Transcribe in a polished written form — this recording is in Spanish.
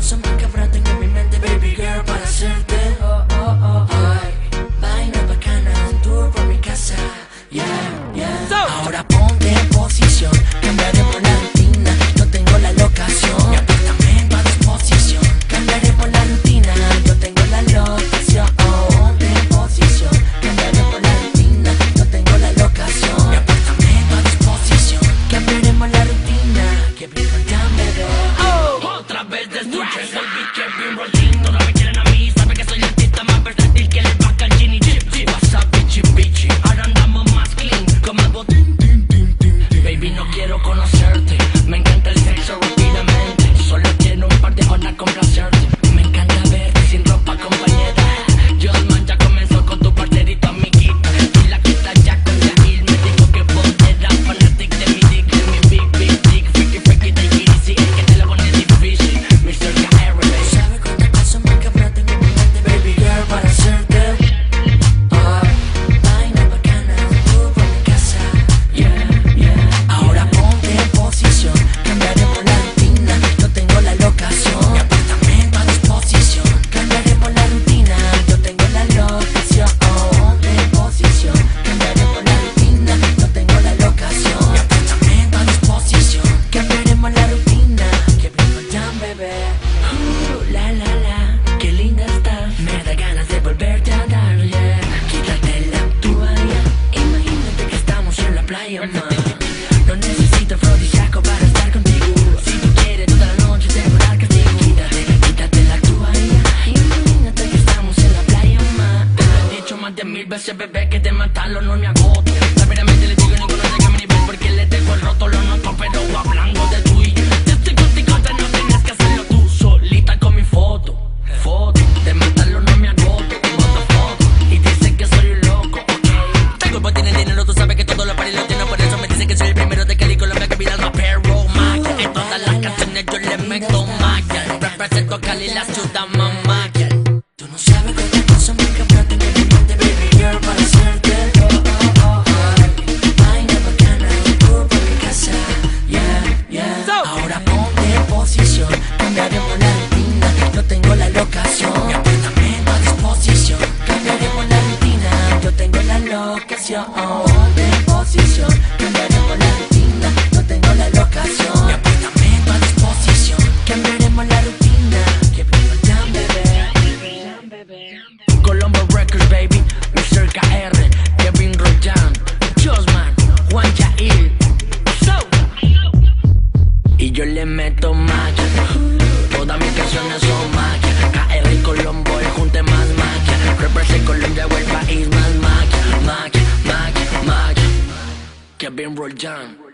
cosa más cabrón tengo en mi mente, baby girl, para hacerte ay, vaina bacana, un tour por mi casa, yeah, yeah. Ahora ponte en posición, cambiaremos la rutina. Yo tengo la locación, mi apartamento a disposición. Cambiaremos la rutina, yo tengo la locación. Ponte en posición, cambiaremos la rutina. Yo tengo la locación, mi apartamento a disposición. Cambiaremos la rutina, que brinco ya, bebé. Otra vez destruye el beat que bien rollín. Toda vez quieren a mí, sabe que soy el artista más versátil que le vaca al Ginny Chip. What's up, bitchy, bitchy? Ahora andamos más clean, como el botín. Baby, no quiero conocerte. Me encanta el sexo rápidamente. Solo quiero un par de horas complacerte. Me encanta verte sin ropa, compañera. Yo man ya comenzó con tu parcerito amiguito. Y la quita ya con Yael. Me dijo que vos eras fanatic de mi dick. De mi big dick. Freaky, freaky, take it easy. Es que te lo pone difícil. Mr. KR, baby. ¿Sabes cuántas cosas más cabrón tengo en mi mente, baby girl, para hacerte vaina bacana, un tour por mi casa, yeah, yeah. Ahora ponte en posición, cambiaremos la rutina. Yo tengo la locación, mi apartamento a disposición. Cambiaremos la rutina, yo tengo la locación. Ponte en posición, cambiaremos la rutina. Yo tengo la locación, mi apartamento a disposición. Cambiaremos la rutina, que brinco ya, bebé. La, qué linda estás. Me da ganas de volverte a dar, yeah. Quítate la toalla. Imagínate que estamos en la playa, ma. No necesito afrodisíaco para estar contigo. Si tú quieres toda la noche asegurar castigo. Quítate la toalla. Imagínate que estamos en la playa, ma. Te lo he dicho más de 1000 veces, bebé, que de matarlo no me agoto. Rápidamente le digo ninguno llega a mi nivel porque le dejo el roto, lo noto, pero hablando de tú y yo. Yo estoy contigo, ya no tienes que hacerlo tú solita con mi foto. De matarlo no me agoto, foto. Y dicen que soy un loco, tengo el botín en dinero, tú sabes que todo lo parí lo tiene. Por eso me dicen que soy el primero de Cali, Colombia, que vida el rapero magia. En todas las canciones yo le meto magia. Represento Cali, la ciudad más magia. Tú no sabes cuántas cosas más cabrón tengo en mi mente, baby girl, para hacerte vaina bacana, un tour por mi casa, yeah, yeah. Ahora ponte en posición, cambiaremos la rutina. Yo tengo la locación, mi apartamento a disposición. Cambiaremos la rutina, yo tengo la locación. Ponte en posición, cambiaremos la rutina. Yo tengo la locación, mi apartamento a disposición. Cambiaremos la rutina, que brinco ya, bebé. Colombo Records, baby, Mr. KR, Kevin Royan, Josman, Juan Yael, y yo le meto magia. Todas mis canciones son magia. KR y Colombo, el junte más magia. Represent Colombia o el país más magia. Magia, magia, magia. Kevin Royan.